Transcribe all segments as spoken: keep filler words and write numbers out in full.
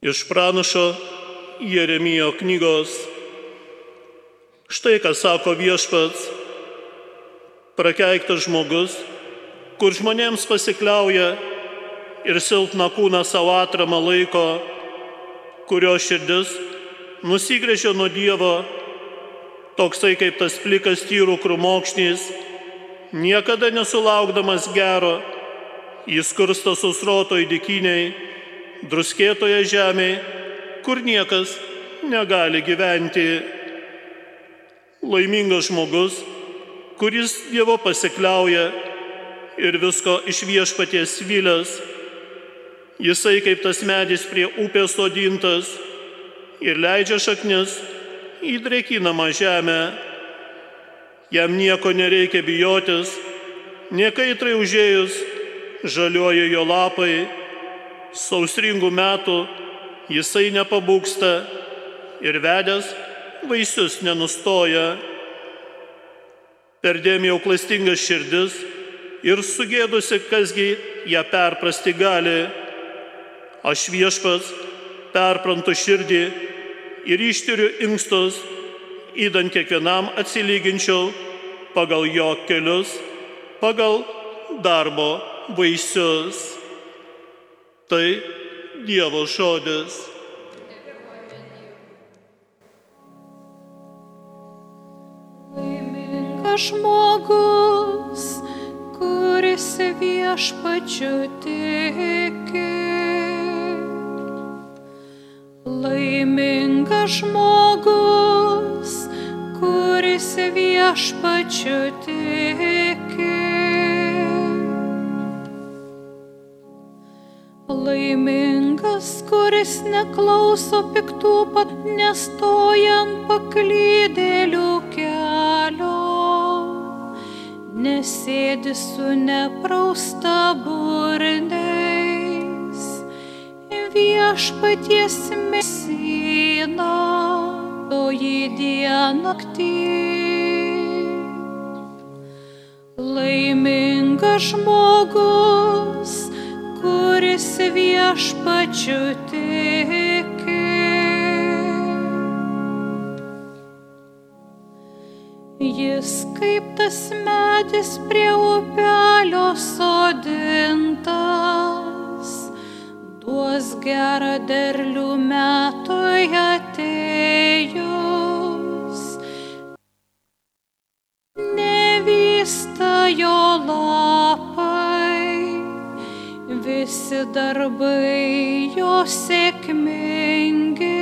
Iš pranašo Jeremijo knygos. Štai ką sako viešpats: prakeiktas žmogus, kur žmonėms pasikliauja ir silpną kūną savo atramą laiko, kurio širdis nusigręžė nuo Dievo, toksai kaip tas plikas tyrų krūmokšnys, niekada nesulaukdamas gero, jis skursta susrotoj dykiniai, druskėtoje žemėje, kur niekas negali gyventi. Laimingas žmogus, kuris Dievo pasikliauja ir visko iš viešpaties vylęs. Jisai kaip tas medis prie upės sodintas ir leidžia šaknis į drėkinamą žemę. Jam nieko nereikia bijotis, nekaitrai užėjus žaliuoja jo lapai, sausringų metų jisai nepabūgsta ir vedęs vaisius nenustoja. Perdėm jau klastingas širdis ir sugėdusi, kasgi ją perprasti gali. Aš viešpats perprantu širdį ir ištiriu inkstus, įdant kiekvienam atsilyginčiau pagal jo kelius, pagal darbo vaisius. Tai Dievo žodis. Laimingas žmogus, kuris viešpačiu tiki. Laimingas žmogus, kuris viešpačiu tiki. Laimingas, kuris neklauso piktų pat, nestojant paklydėlių kelio, nesėdi su neprausta burniais, viešpaties mesina, toji diennaktį. Laimingas žmogus, kuris viešpačiu tiki. Jis kaip tas medis prie upelio sodintas, duos gerą derlių metui atėjus. Nevysta jo lapai, visi darbai jo sėkmingi.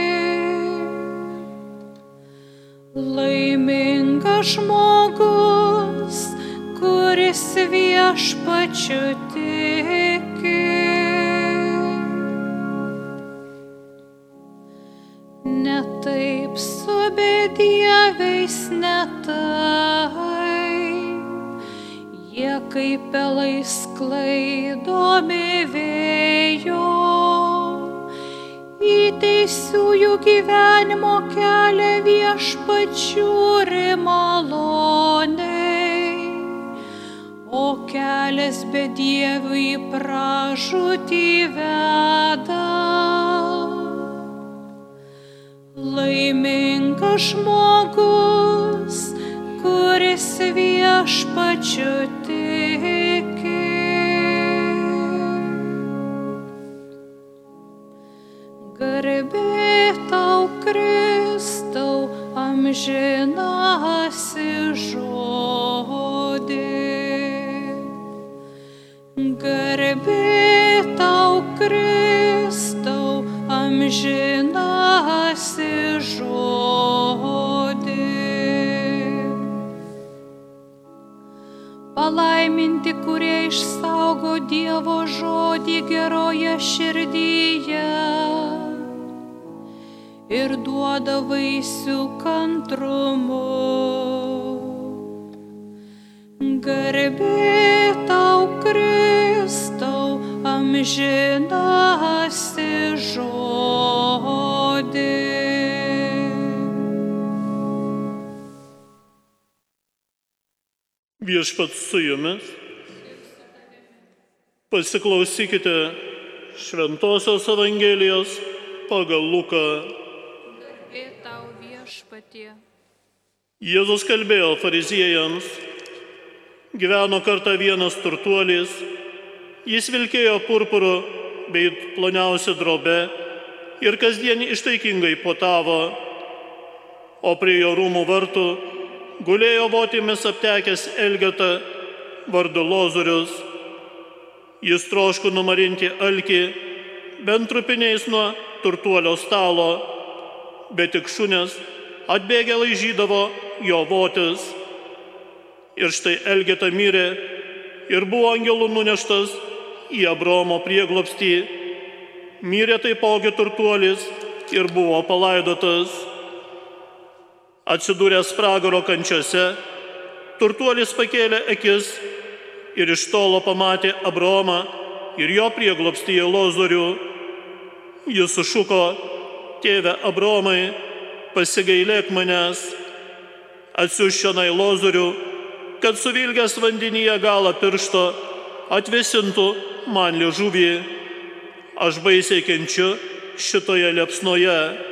Laimingas žmogus, kuris viešpačiu tiki. Ne taip su bedieviais, ne taip, jie kaip pelai sklaidomi vėjo, į teisiųjų gyvenimo kelią viešpačiu maloniai, o kelias bedievių į pražūtį veda. Laimingas žmogus, kuris viešpačiu tiki. Garbė tau, Kristau, amžinasi žodį. Garbė tau, Kristau, amžinasi žodį. Palaiminti, kurie išsaugo Dievo žodį geroje širdyje ir duoda vaisių kantrumu. Garbė tau, Kristau, amžinasi žodį. Viešpats su jumis. Pasiklausykite Šventosios Evangelijos pagal Luką. Garbė tau viešpatie. Jėzus kalbėjo fariziejams. Gyveno kartą vienas turtuolis. Jis vilkėjo purpuru bei ploniausia drobe ir kasdien ištaikingai puotavo. O prie jo rūmų vartų gulėjo votimis aptekęs Elgeta vardu Lozorius. Jis troško numarinti alkį bent trupiniais nuo turtuolio stalo, bet tik šunės atbėgę laižydavo jo votis. Ir štai Elgeta mirė ir buvo angelų nuneštas į Abraomo prieglobstį. Mirė taipogi turtuolis ir buvo palaidotas. Atsidūręs pragaro kančiose, turtuolis pakėlė akis ir iš tolo pamatė Abraomą ir jo prieglobstyje Lozorių. Jis sušuko: tėve Abraomai, pasigailėk manęs, atsiųsk čionai Lozorių, kad suvilgęs vandenyje galą piršto atvesintų man liežuvį. Aš baisiai kenčiu šitoje liepsnoje.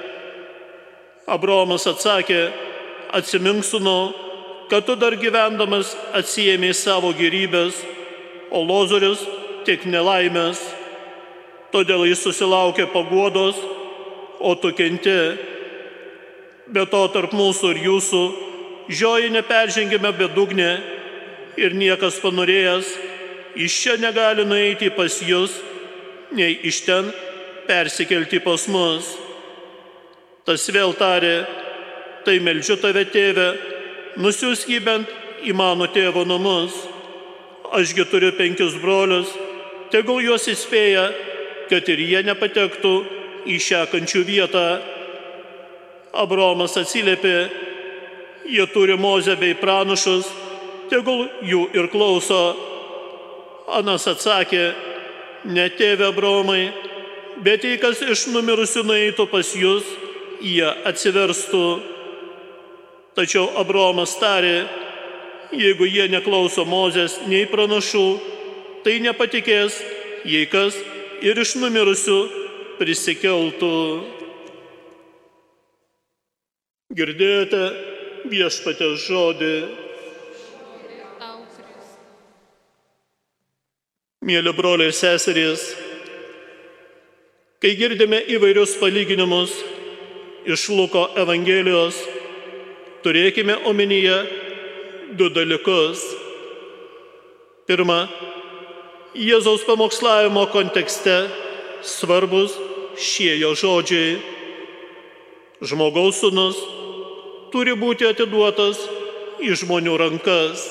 Abraomas atsakė: atsimink, sūnau, kad tu dar gyvendamas atsiėmei savo gėrybės, o Lozorius tik nelaimės. Todėl jis susilaukė paguodos, o tu kenti. Be to tarp mūsų ir jūsų žioji neperžengėme bedugnė ir niekas panorėjęs iš čia negali nueiti pas jus, nei iš ten persikelti pas mus. Tas vėl tarė: tai meldžiu tave, tėve, nusiųsk jį bent į mano tėvo namus. Ašgi turiu penkis brolius, tegul juos įspėja, kad ir jie nepatektų į šią kančių vietą. Abraomas atsiliepė: jie turi Mozę bei pranašus, tegul jų ir klauso. Anas atsakė: ne, tėve Abraomai, bet jei kas iš numirusių nueitų pas jus, jie atsiverstų. Tačiau Abraomas tarė: jeigu jie neklauso Mozės nei pranašų, tai nepatikės, jei kas ir iš numirusių prisikeltų. Girdėjote viešpaties žodį. Tau Kristus. Mėly broliai ir seserys, kai girdime įvairius palyginimus iš Luko Evangelijos, turėkime omenyje du dalykus. Pirma, Jėzaus pamokslavimo kontekste svarbus šie jo žodžiai. Žmogaus sūnus turi būti atiduotas į žmonių rankas.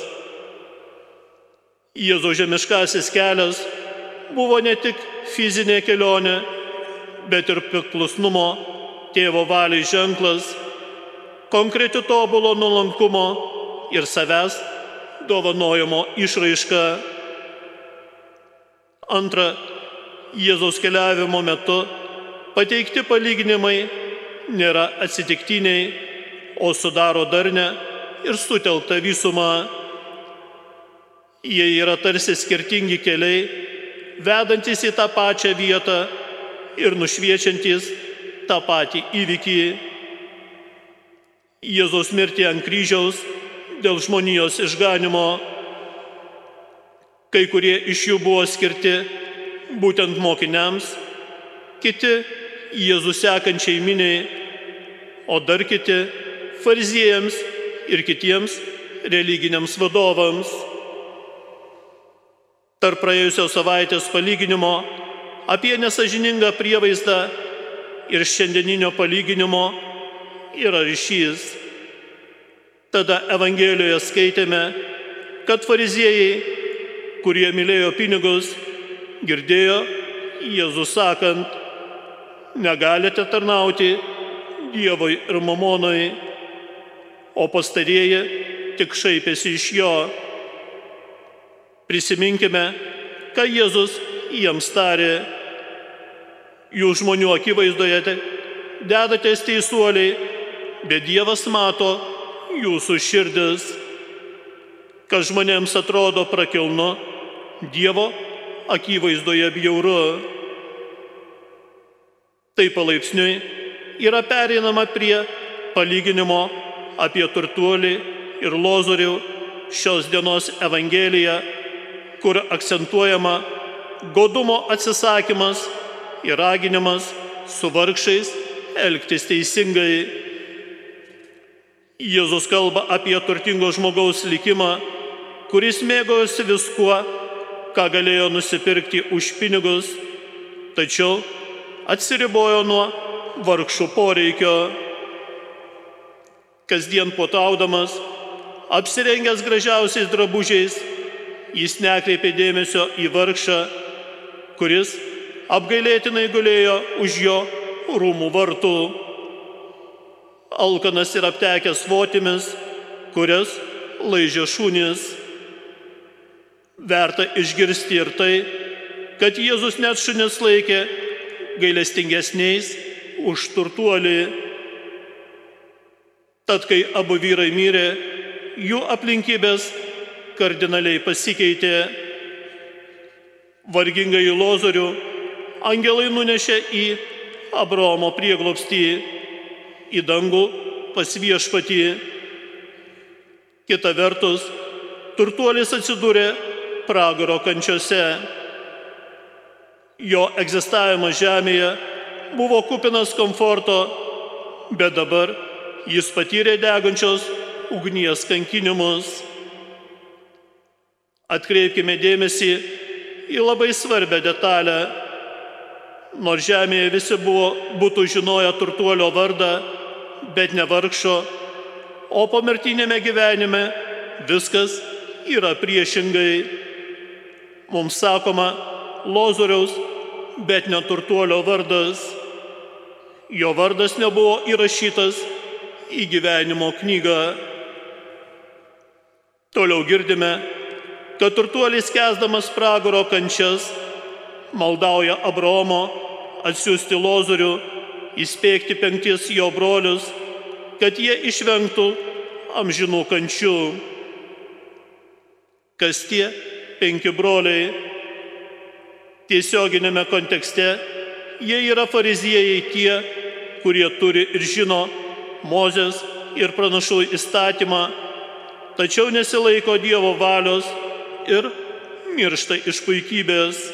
Jėzaus žemiškasis kelias buvo ne tik fizinė kelionė, bet ir paklusnumo tėvo valiai ženklas, konkreti tobulo nuolankumo ir savęs dovanojimo išraiška. Antra, Jėzaus keliavimo metu pateikti palyginimai nėra atsitiktiniai, o sudaro darnę ir sutelktą visumą. Jie yra tarsi skirtingi keliai, vedantis į tą pačią vietą ir nušviečiantis tą patį įvykį. Jėzaus mirtį ant kryžiaus dėl žmonijos išganimo. Kai kurie iš jų buvo skirti būtent mokiniams, kiti Jėzų sekančiai miniai, o dar kiti fariziejams ir kitiems religiniams vadovams. Tarp praėjusios savaitės palyginimo apie nesąžiningą prievaizdą ir šiandieninio palyginimo yra ryšys. Tada Evangelijoje skaitėme, kad fariziejai, kurie mylėjo pinigus, girdėjo Jėzų sakant: negalite tarnauti Dievui ir mamonui, o pastarieji tik šaipėsi iš jo. Prisiminkime, ką Jėzus jiems tarė: jūs žmonių akivaizdoje dedatės teisuoliai, bet Dievas mato jūsų širdis. Kas žmonėms atrodo prakilnu, Dievo akivaizdoje bjauru. Tai palaipsniui yra pereinama prie palyginimo apie turtuolį ir Lozorių šios dienos Evangelija, kur akcentuojama godumo atsisakymas ir raginimas su vargšais elgtis teisingai. Jėzus kalba apie turtingo žmogaus likimą, kuris mėgaujasi viskuo, ką galėjo nusipirkti už pinigus, tačiau atsiribojo nuo vargšų poreikio. Kasdien puotaudamas, apsirengęs gražiausiais drabužiais, jis nekreipė dėmesio į vargšą, kuris apgailėtinai gulėjo už jo rūmų vartų. Alkanas ir aptekęs votimis, kurias laižė šunys. Verta išgirsti ir tai, kad Jėzus net šunis laikė gailestingesniais už turtuolį. Tad, kai abu vyrai mirė, jų aplinkybės kardinaliai pasikeitė. Vargingąjį Lozorių angelai nunešė į Abraomo prieglobstį, į dangų pas viešpatį. Kita vertus, turtuolis atsidūrė pragaro kančiose. Jo egzistavimas žemėje buvo kupinas komforto, bet dabar jis patyrė degančios ugnies kankinimus. Atkreipkime dėmesį į labai svarbią detalę. Nors žemėje visi buvo, būtų žinoję turtuolio vardą, bet ne vargšo, o pomirtinėme gyvenime viskas yra priešingai. Mums sakoma Lozoriaus, bet ne turtuolio vardas. Jo vardas nebuvo įrašytas į gyvenimo knygą. Toliau girdime, kad turtuolis kęsdamas pragaro kančias maldauja Abraomo atsiųsti Lozorių, įspėkti penktis jo brolius, kad jie išvengtų amžinų kančių. Kas tie penki broliai? Tiesioginėme kontekste jie yra fariziejai, tie, kurie turi ir žino Mozės ir pranašų įstatymą, tačiau nesilaiko Dievo valios ir miršta iš puikybės.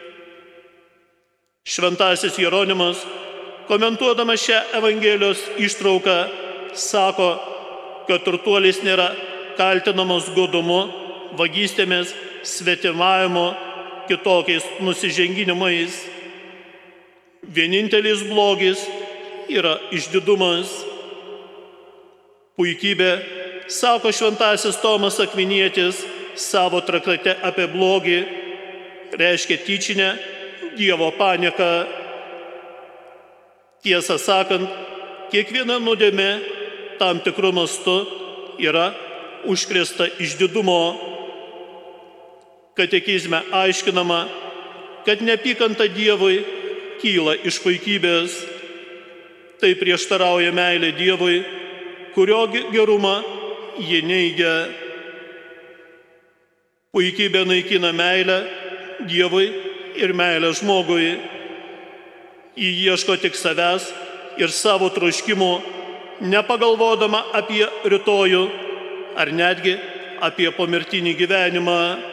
Šventasis Jeronimas, komentuodamas šią Evangelijos ištrauką, sako, kad turtuolis nėra kaltinamas godumu, vagystėmis, svetimavimu, kitokiais nusiženginimais. Vienintelis blogis yra išdidumas. Puikybė, sako šventasis Tomas Akvinietis savo traktate apie blogį, reiškia tyčinę Dievo panieką. Tiesą sakant, kiekviena nuodėmė tam tikru mastu yra užkrėsta išdidumo. Katekizme aiškinama, kad neapykanta Dievui kyla iš puikybės. Tai prieštarauja meilė Dievui, kurio gerumą ji neigia. Puikybė naikina meilę Dievui ir meilę žmogui. Ji ieško tik savęs ir savo troškimų, nepagalvodama apie rytojų ar netgi apie pomirtinį gyvenimą.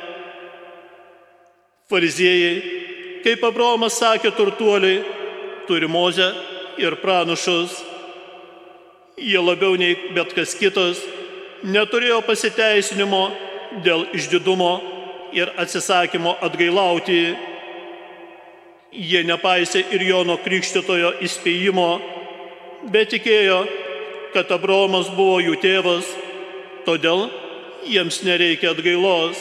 Fariziejai, kaip Abraomas sakė turtuoliai, turi Mozę ir pranašus. Jie labiau nei bet kas kitas neturėjo pasiteisinimo dėl išdidumo ir atsisakymo atgailauti. Jie nepaisė ir Jono Krikštytojo įspėjimo, bet tikėjo, kad Abraomas buvo jų tėvas, todėl jiems nereikia atgailos.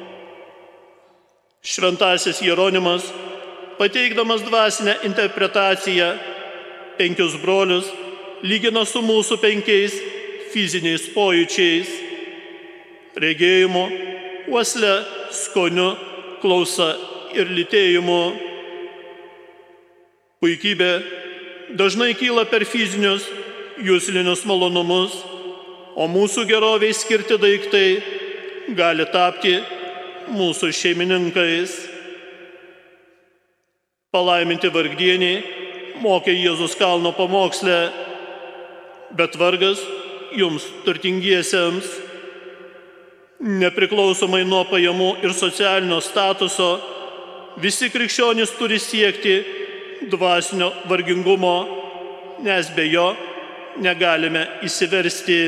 Šventasis Jeronimas, pateikdamas dvasinę interpretaciją, penkius brolius lygina su mūsų penkiais fiziniais pojūčiais – regėjimu, uosle, skoniu, klausa ir lytėjimu. Puikybė dažnai kyla per fizinius, juslinius malonumus, o mūsų geroviai skirti daiktai gali tapti mūsų šeimininkais. Palaiminti vargdieniai, mokė Jėzus kalno pamoksle, bet vargas jums turtingiesiems. Nepriklausomai nuo pajamų ir socialinio statuso, visi krikščionys turi siekti dvasinio vargingumo, nes be jo negalime išsiversti.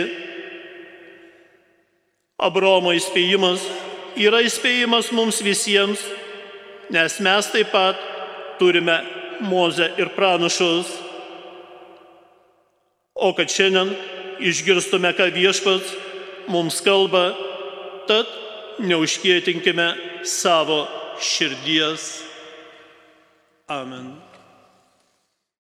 Abraomo įspėjimas yra įspėjimas mums visiems, nes mes taip pat turime Mozę ir pranašus. O kad šiandien išgirstume, ką Viešpats mums kalba, tad neužkietinkime savo širdies. Amen.